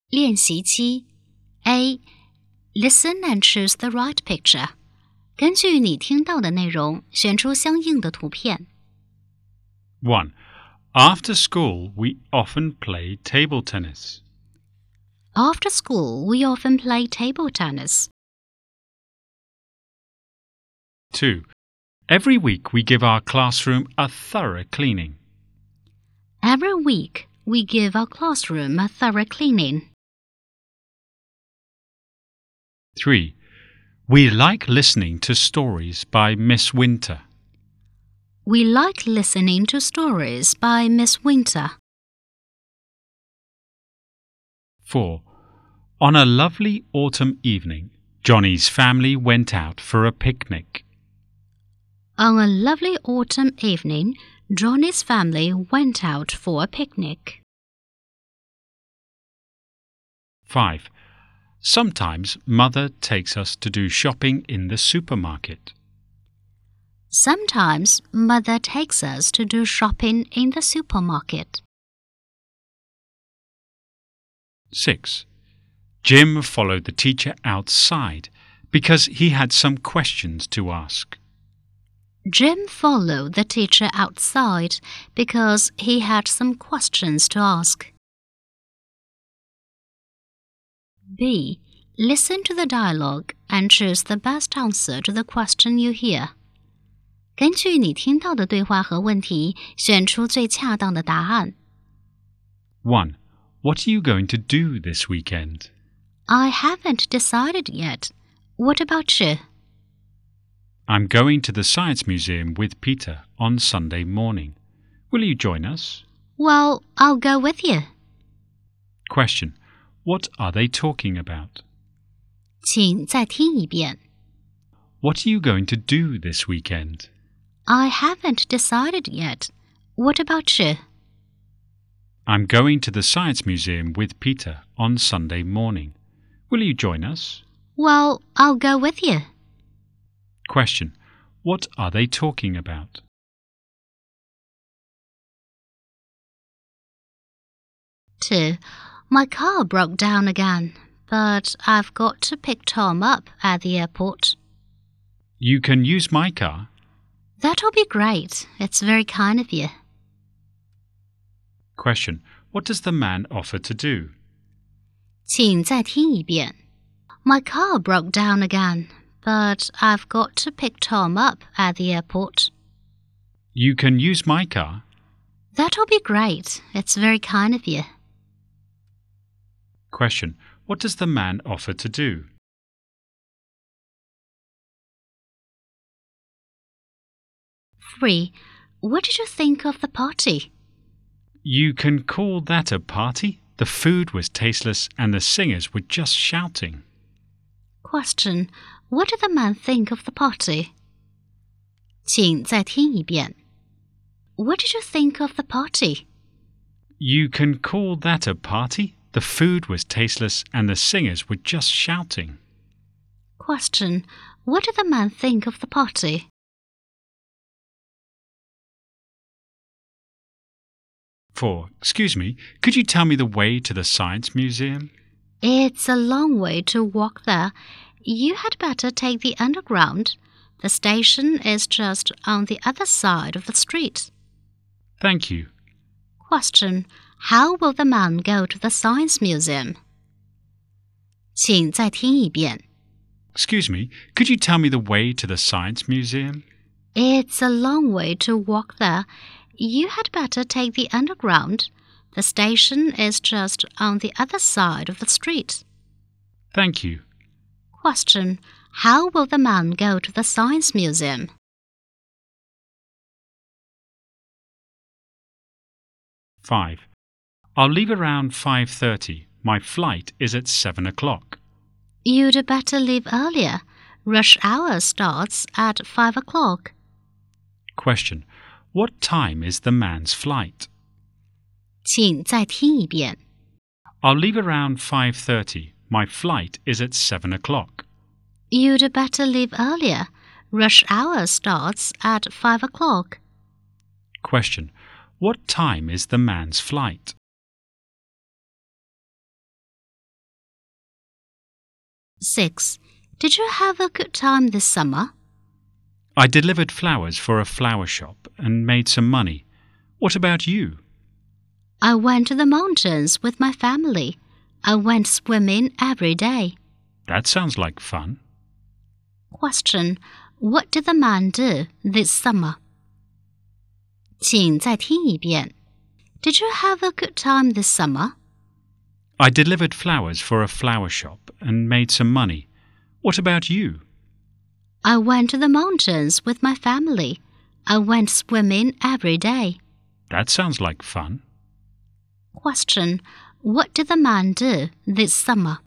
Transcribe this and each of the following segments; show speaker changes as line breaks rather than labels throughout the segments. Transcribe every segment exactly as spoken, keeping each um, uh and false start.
练习七 A. Listen and choose the right picture. 根据你听到的内容，选出相应的图片。
one. After school, we often play table tennis.
After school, we often play table tennis.
two. Every week, we give our classroom a thorough cleaning.
Every week, we give our classroom a thorough cleaning.
three. We like listening to stories by Miss Winter.
We like listening to stories by Miss Winter.
four. On a lovely autumn evening, Johnny's family went out for a picnic.
On a lovely autumn evening, Johnny's family went out for a picnic.
five. Sometimes Mother takes us to do shopping in the supermarket.
Sometimes Mother takes us to do shopping in the supermarket.
six. Jim followed the teacher outside because he had some questions to ask.
Jim followed the teacher outside because he had some questions to ask. B. Listen to the dialogue and choose the best answer to the question you hear. 根据你听到的对话和问题，选出最恰当的答案。
one. What are you going to do this weekend?
I haven't decided yet. What about you?
I'm going to the Science Museum with Peter on Sunday morning. Will you join us?
Well, I'll go with you.
Question. What are they talking about?
请再听一遍。
What are you going to do this weekend?
I haven't decided yet. What about you?
I'm going to the Science Museum with Peter on Sunday morning. Will you join us?
Well, I'll go with you.
Question. What are they talking about?
two. My car broke down again, but I've got to pick Tom up at the airport.
You can use my car.
That'll be great. It's very kind of you.
Question. What does the man offer to do?
请再听一遍。My car broke down again, but I've got to pick Tom up at the airport.
You can use my car.
That'll be great. It's very kind of you.
Question. What does the man offer to do?
three. What did you think of the party?
You can call that a party? The food was tasteless and the singers were just shouting.
Question. What did the man think of the party? 请再听一遍。What did you think of the party?
You can call that a party? The food was tasteless and the singers were just shouting.
Question. What did the man think of the party?
four. Excuse me, could you tell me the way to the Science Museum?
It's a long way to walk there. You had better take the underground. The station is just on the other side of the street.
Thank you.
Question. How will the man go to the Science Museum? 请再听一遍。
Excuse me, could you tell me the way to the Science Museum?
It's a long way to walk there. You had better take the underground. The station is just on the other side of the street.
Thank you.
Question. How will the man go to the Science Museum?
five. I'll leave around five thirty. My flight is at seven o'clock.
You'd better leave earlier. Rush hour starts at five o'clock.
Question. What time is the man's flight?
请再听一遍。
I'll leave around five thirty. My flight is at seven o'clock.
You'd better leave earlier. Rush hour starts at five o'clock.
Question. What time is the man's flight?
six. Did you have a good time this summer?
I delivered flowers for a flower shop and made some money. What about you?
I went to the mountains with my family. I went swimming every day.
That sounds like fun.
Question. What did the man do this summer? 请再听一遍. Did you have a good time this summer?
I delivered flowers for a flower shop and made some money. What about you?
I went to the mountains with my family. I went swimming every day.
That sounds like fun.
Question. What did the man do this summer?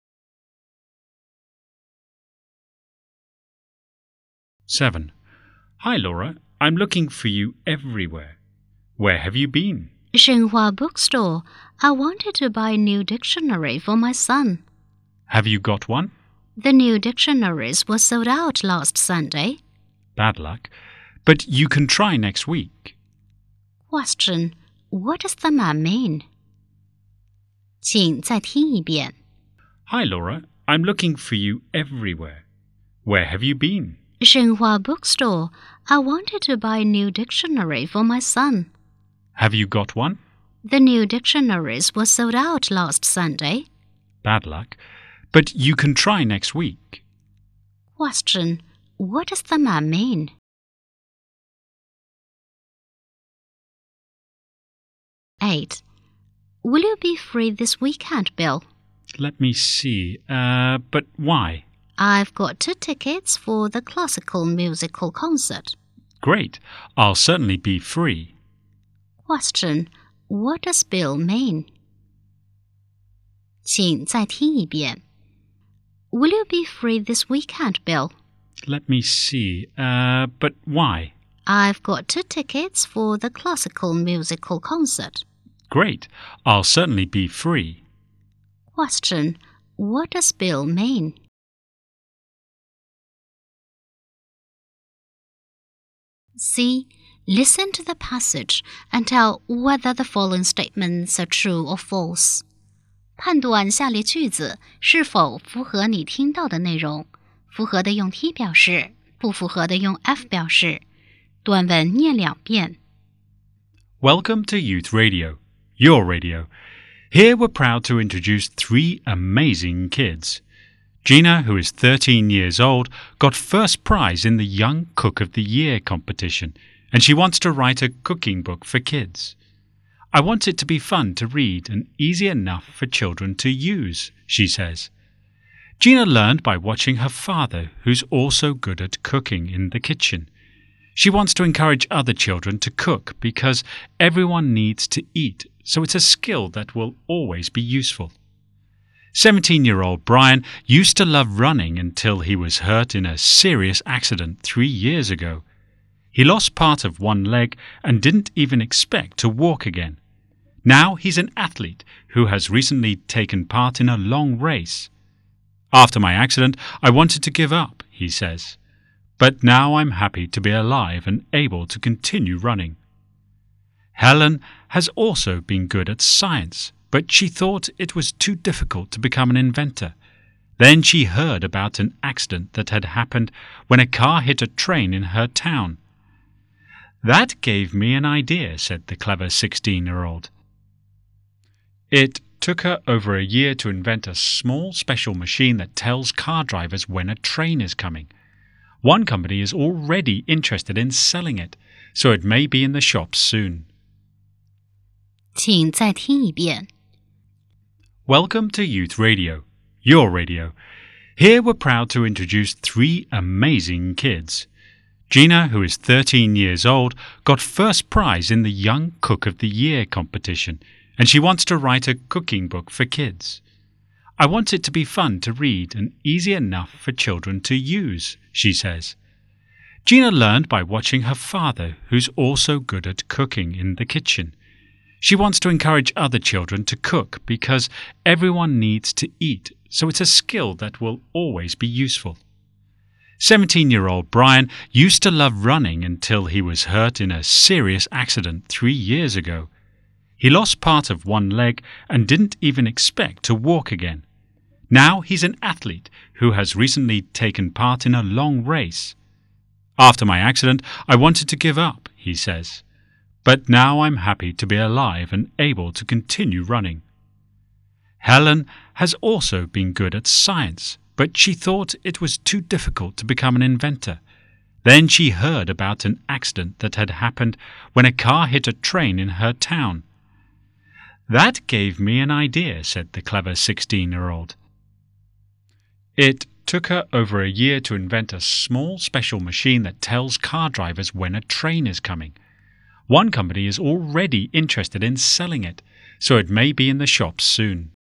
seven. Hi, Laura. I'm looking for you everywhere. Where have you been?
Shenhua Bookstore. I wanted to buy a new dictionary for my son.
Have you got one?
The new dictionaries were sold out last Sunday.
Bad luck. But you can try next week.
Question. What does the man mean? 请再听一遍.
Hi, Laura. I'm looking for you everywhere. Where have you been?
Shenhua Bookstore. I wanted to buy a new dictionary for my son.
Have you got one?
The new dictionaries were sold out last Sunday.
Bad luck. But you can try next week.
Question. What does the man mean? eight. Will you be free this weekend, Bill?
Let me see. Uh, but why?
I've got two tickets for the classical musical concert.
Great. I'll certainly be free.
Question. What does Bill mean? 请再听一遍. Will you be free this weekend, Bill?
Let me see. Uh, but why?
I've got two tickets for the classical musical concert.
Great. I'll certainly be free.
Question. What does Bill mean? C. Listen to the passage and tell whether the following statements are true or false. 判断下列句子是否符合你听到的内容，符合的用 T 表示，不符合的用 F 表示。短文念两遍。
Welcome to Youth Radio, your radio. Here we're proud to introduce three amazing kids. Gina, who is thirteen years old, got first prize in the Young Cook of the Year competition, and she wants to write a cooking book for kids. I want it to be fun to read and easy enough for children to use, she says. Gina learned by watching her father, who's also good at cooking in the kitchen. She wants to encourage other children to cook because everyone needs to eat, so it's a skill that will always be useful. seventeen-year-old Brian used to love running until he was hurt in a serious accident three years ago. He lost part of one leg and didn't even expect to walk again. Now he's an athlete who has recently taken part in a long race. After my accident, I wanted to give up, he says. But now I'm happy to be alive and able to continue running. Helen has also been good at science, but she thought it was too difficult to become an inventor. Then she heard about an accident that had happened when a car hit a train in her town. That gave me an idea, said the clever sixteen-year-old. It took her over a year to invent a small special machine that tells car drivers when a train is coming. One company is already interested in selling it, so it may be in the shops soon.
请再听一遍.
Welcome to Youth Radio, your radio. Here we're proud to introduce three amazing kids. Gina, who is thirteen years old, got first prize in the Young Cook of the Year competition, and she wants to write a cooking book for kids. I want it to be fun to read and easy enough for children to use, she says. Gina learned by watching her father, who's also good at cooking in the kitchen. She wants to encourage other children to cook because everyone needs to eat, so it's a skill that will always be useful. seventeen-year-old Brian used to love running until he was hurt in a serious accident three years ago. He lost part of one leg and didn't even expect to walk again. Now he's an athlete who has recently taken part in a long race. After my accident, I wanted to give up, he says. But now I'm happy to be alive and able to continue running. Helen has also been good at science, but she thought it was too difficult to become an inventor. Then she heard about an accident that had happened when a car hit a train in her town. That gave me an idea, said the clever sixteen-year-old. It took her over a year to invent a small special machine that tells car drivers when a train is coming. One company is already interested in selling it, so it may be in the shops soon.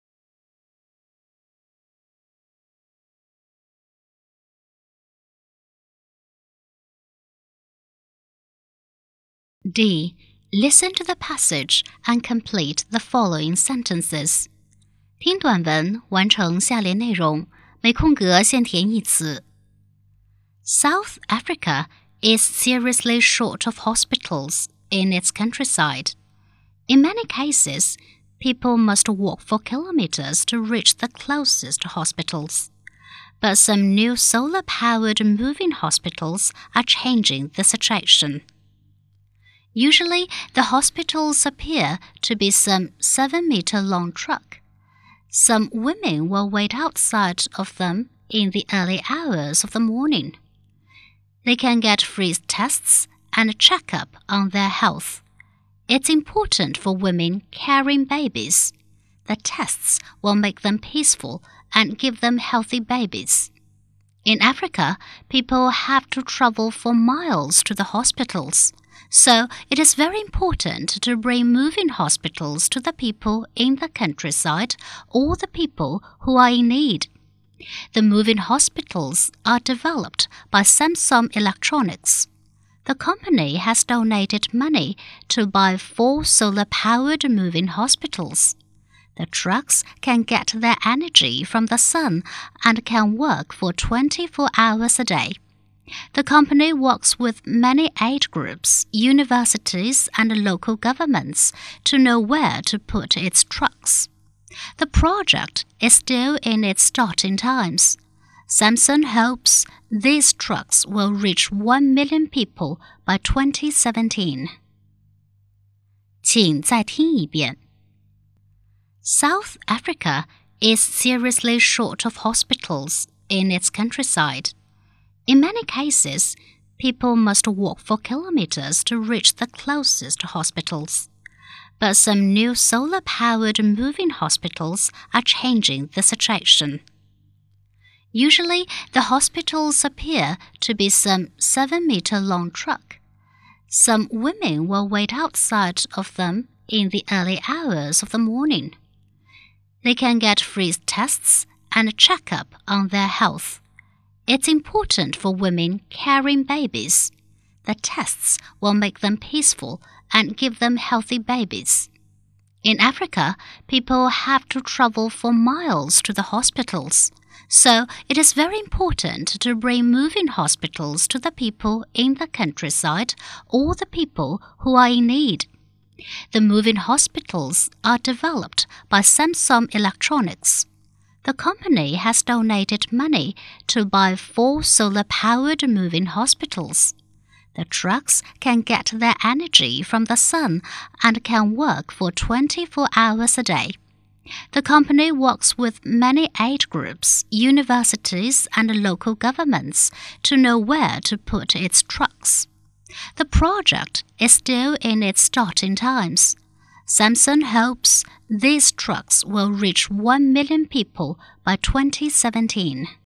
D. Listen to the passage and complete the following sentences. 听短文，完成下列内容，没空格先填一词。South Africa is seriously short of hospitals in its countryside. In many cases, people must walk for kilometers to reach the closest hospitals. But some new solar-powered moving hospitals are changing the situation. Usually, the hospitals appear to be some seven-meter-long truck. Some women will wait outside of them in the early hours of the morning. They can get free tests and a checkup on their health. It's important for women carrying babies. The tests will make them peaceful and give them healthy babies. In Africa, people have to travel for miles to the hospitals. So it is very important to bring moving hospitals to the people in the countryside or the people who are in need. The moving hospitals are developed by Samsung Electronics. The company has donated money to buy four solar-powered moving hospitals. The trucks can get their energy from the sun and can work for twenty-four hours a day. The company works with many aid groups, universities, and local governments to know where to put its trucks. The project is still in its starting times. Samsung hopes these trucks will reach one million people by twenty seventeen. 请再听一遍. South Africa is seriously short of hospitals in its countryside. In many cases, people must walk for kilometers to reach the closest hospitals. But some new solar-powered moving hospitals are changing the situation. Usually, the hospitals appear to be some seven-meter-long truck. Some women will wait outside of them in the early hours of the morning. They can get free tests and a checkup on their health. It's important for women carrying babies. The tests will make them peaceful and give them healthy babies. In Africa, people have to travel for miles to the hospitals. So it is very important to bring moving hospitals to the people in the countryside or the people who are in need. The moving hospitals are developed by Samsung Electronics. The company has donated money to buy four solar-powered moving hospitals. The trucks can get their energy from the sun and can work for twenty-four hours a day. The company works with many aid groups, universities, and local governments to know where to put its trucks. The project is still in its starting times. Samsung hopes these trucks will reach one million people by twenty seventeen.